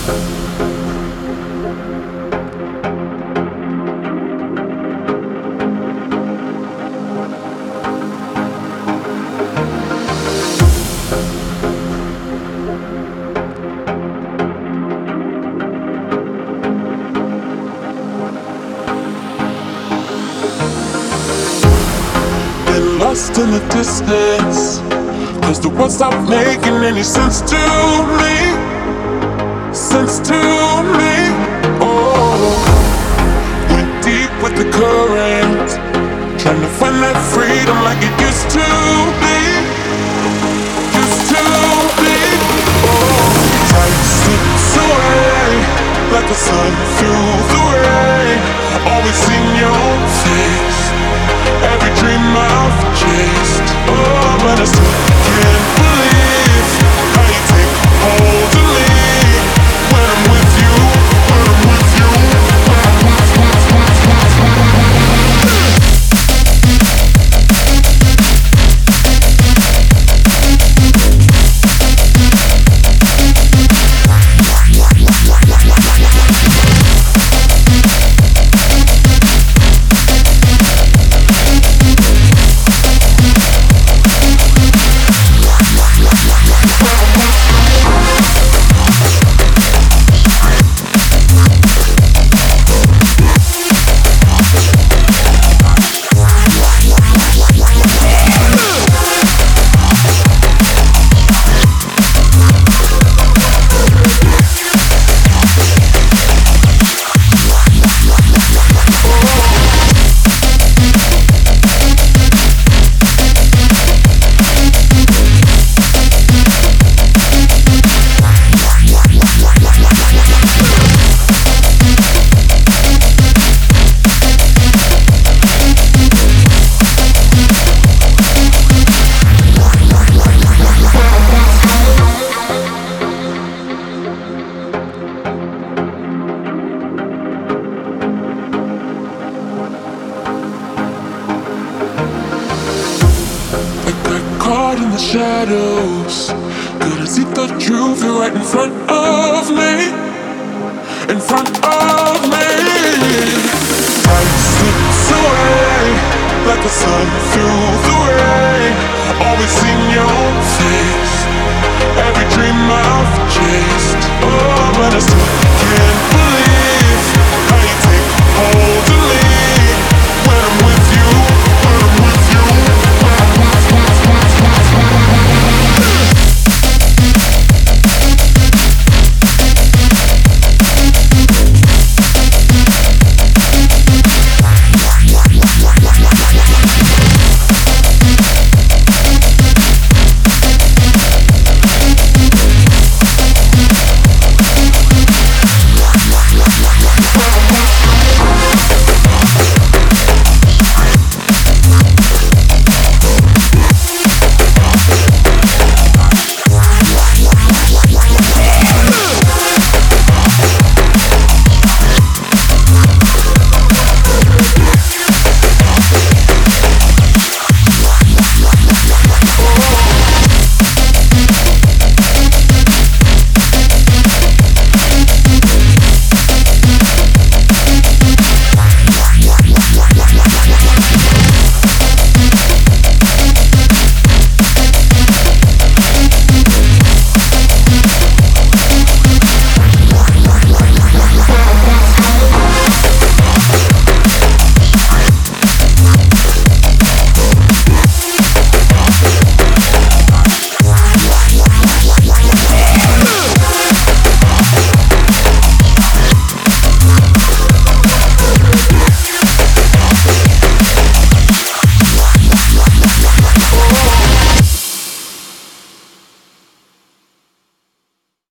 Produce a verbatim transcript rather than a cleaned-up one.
Lost in the distance, cause the world stopped making any sense to me. Sense to me. Oh, went deep with the current, trying to find that freedom like it used to be. Used to be. Oh, time slips away like the sun through the rain. Always in your face, every dream I've chased. Oh, but I still can't believe how you take hold of me when I'm with you, when I'm with you, when I'm with you. Caught in the shadows, couldn't see the truth right in front of me, in front of me. Time slips away like the sun through the rain. Always in your face, every dream I've chased. Oh,